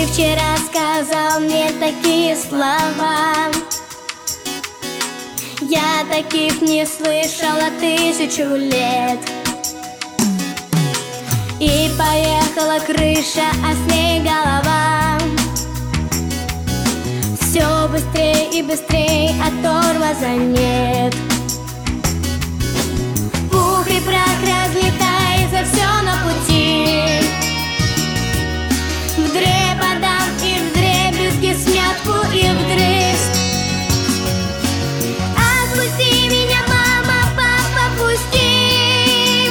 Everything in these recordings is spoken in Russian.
вчера сказал мне такие слова, я таких не слышала 1000 лет. И поехала крыша, а с ней голова. Все быстрее и быстрее, а тормоза нет. Пух и прах разлетается все на пути. Вдребедам и вдребезги, смятку и вдрызг. Отпусти меня, мама, папа, пусти.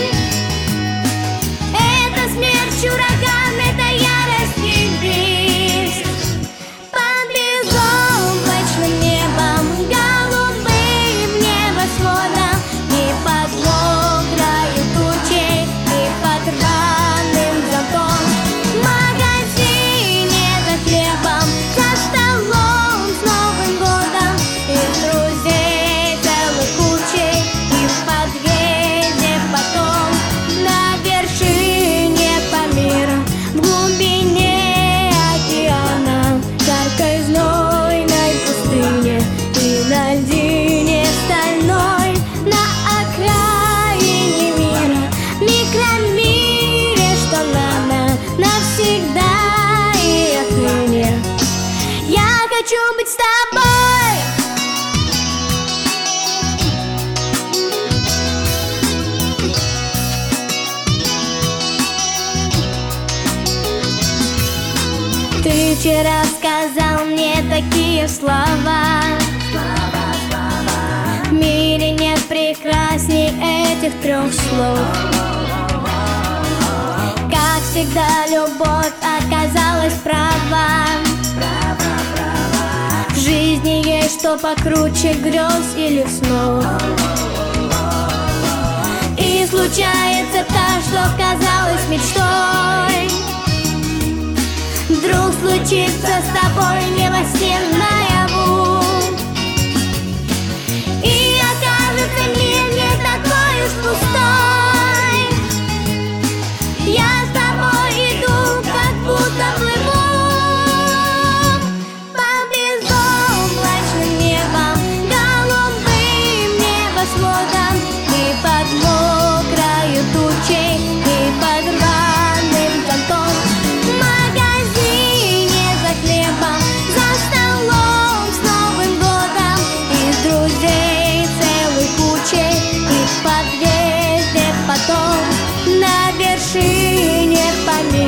Это смерть, ураган, это ярость и визг. Под безоблачным небом, голубым небосводом, и под мокрою тучей, и под рваным зонтом. В магазине за хлебом, за столом с Новым годом, и друзей целой кучей, и в подъезде потом. На вершине Памира, в глубине океана, жаркой знойной пустыне и на льдине стальной, на окраине мира, в микромире, что надо навсегда и отныне. Я хочу быть с тобой. Ты вчера сказал мне такие слова, в мире нет прекрасней этих 3 слов. Как всегда, любовь оказалась права. В жизни есть что покруче грез или снов. И случается так, что казалось мечтой, вдруг случится с тобой не во сне, наяву. И окажется мир не такой уж пустой. Я с тобой иду, как будто плыву под безоблачным небом, голубым небосводом, и под мокрою тучей, и под рваным зонтом. В магазине за хлебом, за столом с Новым годом, из друзей целой кучей, и в подъезде потом. На вершине Памира,